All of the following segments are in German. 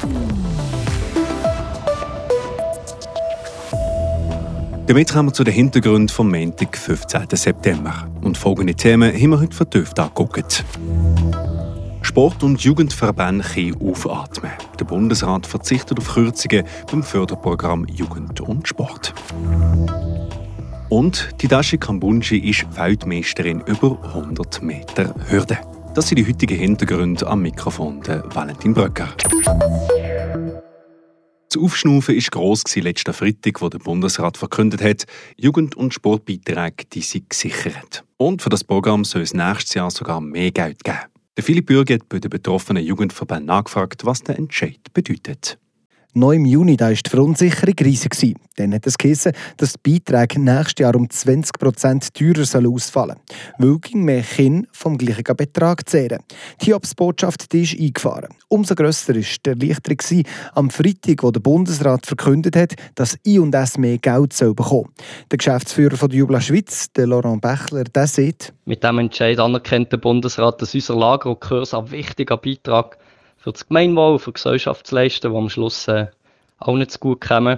Damit kommen wir zu den Hintergründen vom Montag, 15. September. Und folgende Themen haben wir heute vertieft angeguckt. Sport- und Jugendverbände können aufatmen. Der Bundesrat verzichtet auf Kürzungen beim Förderprogramm Jugend und Sport. Und die Dashi Kambunji ist Weltmeisterin über 100 Meter Hürde. Das sind die heutigen Hintergründe am Mikrofon der Valentin Bröcker. Das Aufschnaufen war gross letzten Freitag, wo der Bundesrat verkündet hat, Jugend- und Sportbeiträge die sind gesichert. Und für das Programm soll es nächstes Jahr sogar mehr Geld geben. Der Philipp Bürgi hat bei den betroffenen Jugendverbänden nachgefragt, was der Entscheid bedeutet. Noch im Juni war die Verunsicherung riesig. Dann hat es geheißen, dass die Beiträge nächstes Jahr um 20% teurer ausfallen sollen, weil mehr Kinder vom gleichen Betrag zehren. Die Hiobsbotschaft ist eingefahren. Umso grösser war die Erleichterung am Freitag, wo der Bundesrat verkündet hat, dass I&S mehr Geld bekommen soll. Der Geschäftsführer von der Jubla Schweiz, der Laurent Bächler, der sagt: Mit diesem Entscheid anerkennt der Bundesrat, dass unser Lager und Kurs ein wichtiger Beitrag für das Gemeinwohl, für die Gesellschaftsleisten, die am Schluss auch nicht so gut kommen.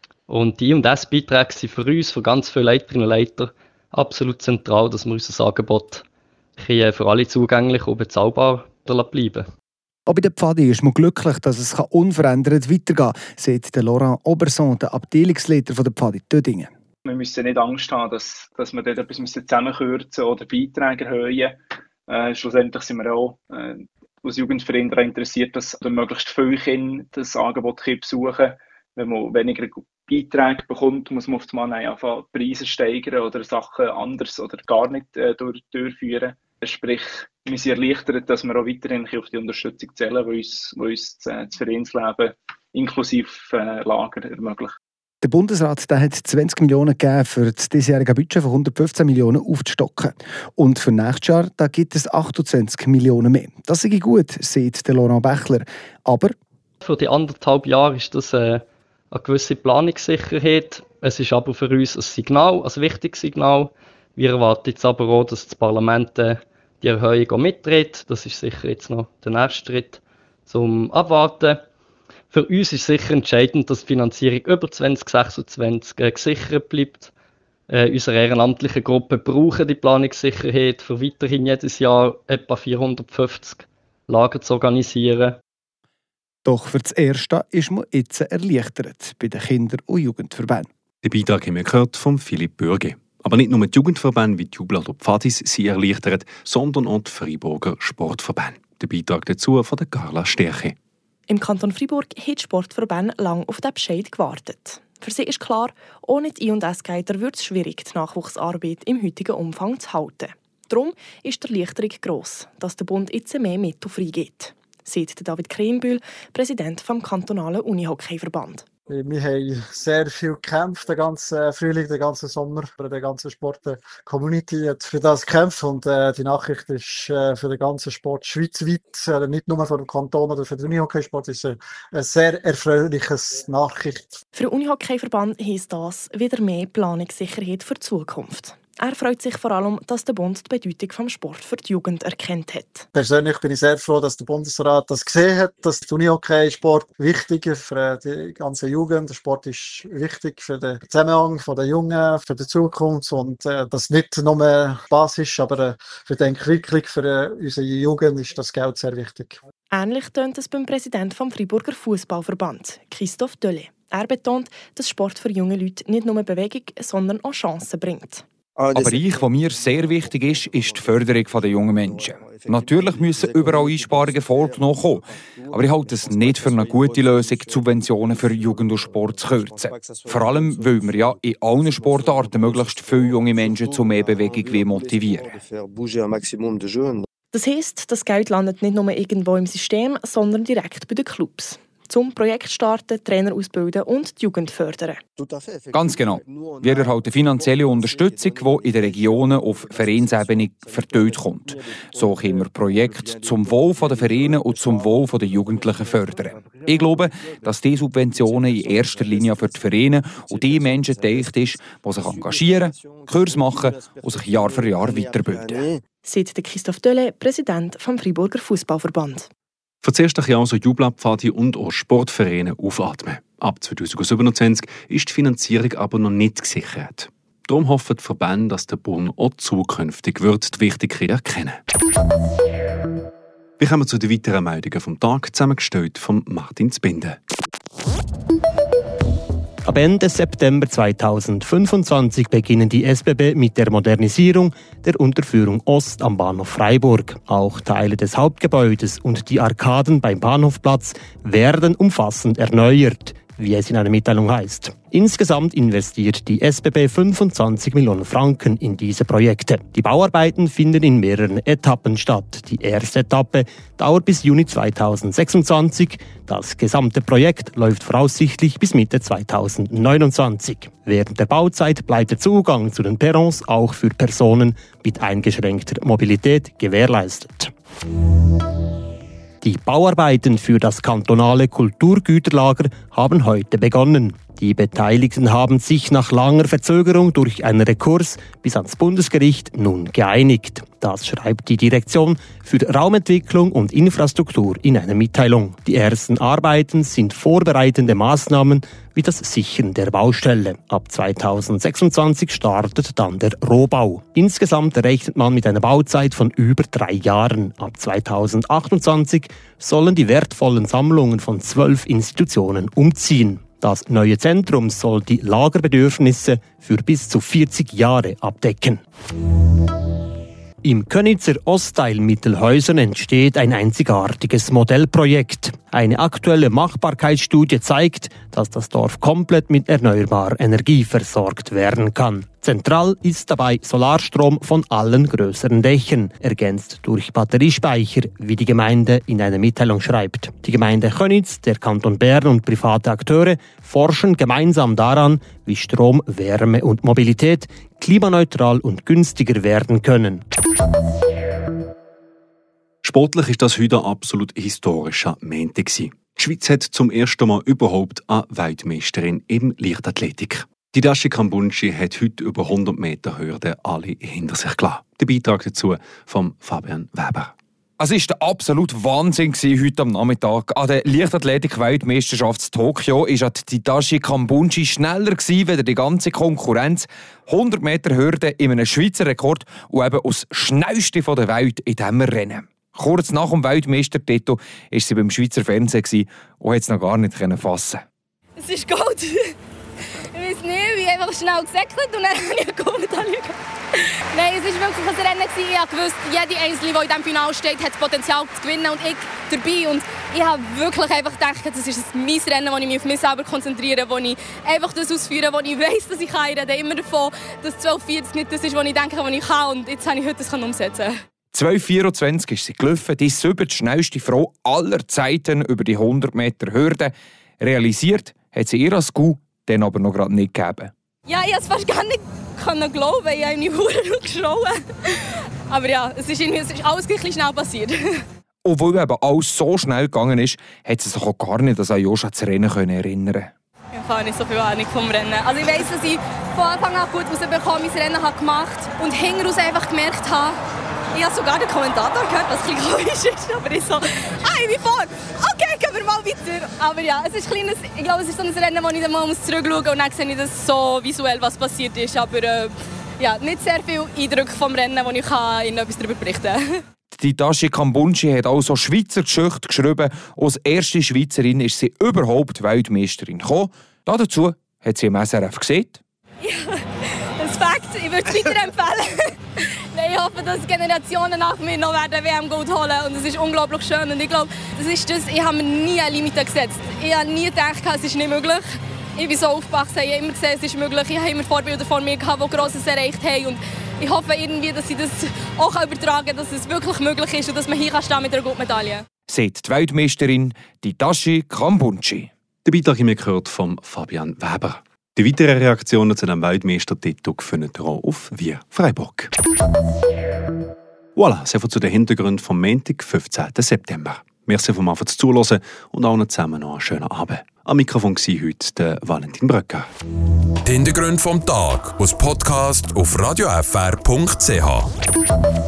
Und die I&S-Beiträge sind für uns, für ganz viele Leiterinnen und Leiter, absolut zentral, dass wir unser Angebot für alle zugänglich und bezahlbar bleiben. Auch bei der Pfadi ist man glücklich, dass es unverändert weitergehen kann, sagt Laurent Oberson, der Abteilungsleiter der Pfadi Tödingen. Wir müssen nicht Angst haben, dass wir dort etwas zusammenkürzen oder Beiträge erhöhen. Schlussendlich sind wir auch als Jugendverein daran interessiert, dass möglichst viele Kinder das Angebot besuchen können. Wenn man weniger Beiträge bekommt, muss man auf einmal anfangen, Preise steigern oder Sachen anders oder gar nicht durchführen. Sprich, wir sind erleichtert, dass wir auch weiterhin auf die Unterstützung zählen, die uns das Vereinsleben inklusive Lager ermöglicht. Der Bundesrat hat 20 Millionen gegeben, für das diesjährige Budget von 115 Millionen aufzustocken. Und für nächstes Jahr gibt es 28 Millionen mehr. Das ist gut, sagt Laurent Bächler. Aber für die 1,5 Jahre ist das eine gewisse Planungssicherheit. Es ist aber für uns ein Signal, ein wichtiges Signal. Wir erwarten jetzt aber auch, dass das Parlament die Erhöhung auch mittritt. Das ist sicher jetzt noch der nächste Schritt zum Abwarten. Für uns ist sicher entscheidend, dass die Finanzierung über 2026 gesichert bleibt. Unsere ehrenamtlichen Gruppen brauchen die Planungssicherheit, für weiterhin jedes Jahr etwa 450 Lager zu organisieren. Doch für das Erste ist man jetzt erleichtert bei den Kinder- und Jugendverbänden. Den Beitrag haben wir gehört von Philipp Bürgi. Aber nicht nur die Jugendverbände wie die Jubla oder Pfadis sind erleichtert, sondern auch die Freiburger Sportverbände. Der Beitrag dazu von der Carla Sterche. Im Kanton Freiburg haben die Sportverbände lange auf den Bescheid gewartet. Für sie ist klar, ohne die I&S-Gelder wird es schwierig, die Nachwuchsarbeit im heutigen Umfang zu halten. Darum ist die Erleichterung gross, dass der Bund jetzt mehr Mittel freigibt, sagt David Krembühl, Präsident des kantonalen Unihockeyverband. Wir haben sehr viel gekämpft, den ganzen Frühling, den ganzen Sommer. Die ganze Sport-Community hat für das gekämpft und die Nachricht ist für den ganzen Sport schweizweit, nicht nur für den Kanton oder für den Unihockeysport, ist eine sehr erfreuliche Nachricht. Für den Unihockeyverband heisst das wieder mehr Planungssicherheit für die Zukunft. Er freut sich vor allem, dass der Bund die Bedeutung des Sports für die Jugend erkannt hat. Persönlich bin ich sehr froh, dass der Bundesrat das gesehen hat, dass der Unihockey-Sport wichtig ist für die ganze Jugend. Der Sport ist wichtig für den Zusammenhang der Jungen, für die Zukunft und das nicht nur Spaß ist, aber für die Entwicklung für unsere Jugend ist das Geld sehr wichtig. Ähnlich tönt es beim Präsidenten vom Freiburger Fußballverband, Christophe Döllet. Er betont, dass Sport für junge Leute nicht nur Bewegung, sondern auch Chancen bringt. Ein Bereich, der mir sehr wichtig ist die Förderung der jungen Menschen. Natürlich müssen überall Einsparungen vorgenommen werden, aber ich halte es nicht für eine gute Lösung, die Subventionen für Jugend und Sport zu kürzen. Vor allem, weil wir ja in allen Sportarten möglichst viele junge Menschen zu mehr Bewegung motivieren. Das heisst, das Geld landet nicht nur irgendwo im System, sondern direkt bei den Clubs. Zum Projekt starten, Trainer ausbilden und die Jugend fördern. Ganz genau. Wir erhalten finanzielle Unterstützung, die in den Regionen auf Vereinsebene verteilt kommt. So können wir Projekte zum Wohl der Vereine und zum Wohl der Jugendlichen fördern. Ich glaube, dass diese Subventionen in erster Linie für die Vereine und die Menschen gedacht ist, die sich engagieren, Kurs machen und sich Jahr für Jahr weiterbilden. Sagt Christophe Döllet, Präsident des Freiburger Fußballverband. Für das erste Jahr so Jubelpfade und auch Sportvereine aufatmen. Ab 2027 ist die Finanzierung aber noch nicht gesichert. Darum hoffen die Verbände, dass der Bund auch zukünftig die Wichtigkeit erkennen wird. Wir kommen zu den weiteren Meldungen vom Tag, zusammengestellt von Martin Zbinden. Ab Ende September 2025 beginnen die SBB mit der Modernisierung der Unterführung Ost am Bahnhof Freiburg. Auch Teile des Hauptgebäudes und die Arkaden beim Bahnhofplatz werden umfassend erneuert, wie es in einer Mitteilung heißt. Insgesamt investiert die SBB 25 Millionen Franken in diese Projekte. Die Bauarbeiten finden in mehreren Etappen statt. Die erste Etappe dauert bis Juni 2026. Das gesamte Projekt läuft voraussichtlich bis Mitte 2029. Während der Bauzeit bleibt der Zugang zu den Perrons auch für Personen mit eingeschränkter Mobilität gewährleistet. Die Bauarbeiten für das kantonale Kulturgüterlager haben heute begonnen. Die Beteiligten haben sich nach langer Verzögerung durch einen Rekurs bis ans Bundesgericht nun geeinigt. Das schreibt die Direktion für Raumentwicklung und Infrastruktur in einer Mitteilung. Die ersten Arbeiten sind vorbereitende Maßnahmen wie das Sichern der Baustelle. Ab 2026 startet dann der Rohbau. Insgesamt rechnet man mit einer Bauzeit von über 3 Jahren. Ab 2028 sollen die wertvollen Sammlungen von 12 Institutionen umziehen. Das neue Zentrum soll die Lagerbedürfnisse für bis zu 40 Jahre abdecken. Im Könizer Ostteil Mittelhäusern entsteht ein einzigartiges Modellprojekt. Eine aktuelle Machbarkeitsstudie zeigt, dass das Dorf komplett mit erneuerbarer Energie versorgt werden kann. Zentral ist dabei Solarstrom von allen größeren Dächern, ergänzt durch Batteriespeicher, wie die Gemeinde in einer Mitteilung schreibt. Die Gemeinde Köniz, der Kanton Bern und private Akteure forschen gemeinsam daran, wie Strom, Wärme und Mobilität klimaneutral und günstiger werden können. Sportlich ist das heute ein absolut historischer Montag. Die Schweiz hat zum ersten Mal überhaupt eine Weltmeisterin im Leichtathletik. Die Dashi Kambunchi hat heute über 100 Meter Hürde alle hinter sich gelassen. Der Beitrag dazu von Fabian Weber. Es war der absolute Wahnsinn heute am Nachmittag. An der Leichtathletik-Weltmeisterschaft in Tokio war die Dashi Kambunchi schneller als die ganze Konkurrenz. 100 Meter Hürde in einem Schweizer Rekord und eben aus Schnellste der Welt in diesem Rennen. Kurz nach dem Weltmeistertitel war sie beim Schweizer Fernsehen und konnte es noch gar nicht fassen. Es ist Gold. Ich weiß nicht, wie einfach schnell gesäckelt und dann habe ich eine Goldmedaille gehabt. Nein, es war wirklich ein Rennen. Ich wusste, jede Einzelne, die in diesem Finale steht, hat das Potenzial zu gewinnen und ich dabei. Und ich habe wirklich einfach gedacht, das ist mein Rennen, wo ich mich auf mich selber konzentriere, wo ich einfach das ausführe, wo ich weiss, dass ich kann. Ich rede immer davon, dass 12:40 nicht das ist, was ich denke, was ich kann. Und jetzt habe ich heute das umsetzen. 2:24 ist sie gelaufen, die schnellste Frau aller Zeiten über die 100 Meter Hürde. Realisiert hat sie ihr als Goal dann aber noch gerade nicht gegeben. Ja, ich konnte es fast gar nicht glauben, ich habe mich verdammt geschrauen. Aber ja, es ist alles gleich schnell passiert. Und weil eben alles so schnell gegangen ist, hat sie sich auch gar nicht an Josh ans Rennen erinnern. Ich habe nicht so viel Ahnung vom Rennen. Also ich weiss, dass ich von Anfang an gut rausbekommen, mein Rennen habe gemacht und hinten einfach gemerkt habe, ich habe sogar den Kommentator gehört, was ein bisschen komisch ist, aber ich so, ich bin vor, okay, gehen wir mal weiter. Aber ja, es ist ich glaube, es ist so ein Rennen, wo ich dann mal zurückschauen muss und dann sehe ich das so visuell, was passiert ist. Aber ja, nicht sehr viel Eindrücke vom Rennen, wo ich Ihnen etwas darüber berichten kann. Die Dashi Kambunchi hat also Schweizer Geschichte geschrieben. Als erste Schweizerin ist sie überhaupt Weltmeisterin gekommen. Dazu hat sie im SRF gesehen. Ja, das ist Fakt. Ich würde es weiterempfehlen. Ich hoffe, dass Generationen nach mir noch WM-Gold holen werden. Und es ist unglaublich schön. Und ich glaube, das ist das. Ich habe mir nie eine Limite gesetzt. Ich habe nie gedacht, es ist nicht möglich. Ich bin so aufgewachsen, ich habe immer gesehen, es ist möglich. Ich habe immer Vorbilder vor mir gehabt, die Grosses erreicht haben. Und ich hoffe irgendwie, dass sie das auch übertragen können, dass es wirklich möglich ist und dass man hier stehen mit einer guten Medaille. Sagt die Weltmeisterin, die Dashi Kambunchi. Der Beitrag haben wir gehört von Fabian Weber. Die weiteren Reaktionen zu dem Weltmeistertitel findet ihr auch auf Wir Freiburg. Voilà, das zu den Hintergründen vom Montag, 15. September. Merci vom Anfang zuhören und allen zusammen noch einen schönen Abend. Am Mikrofon war heute der Valentin Bröcker. Die Hintergründe vom Tag aus Podcast auf radiofr.ch.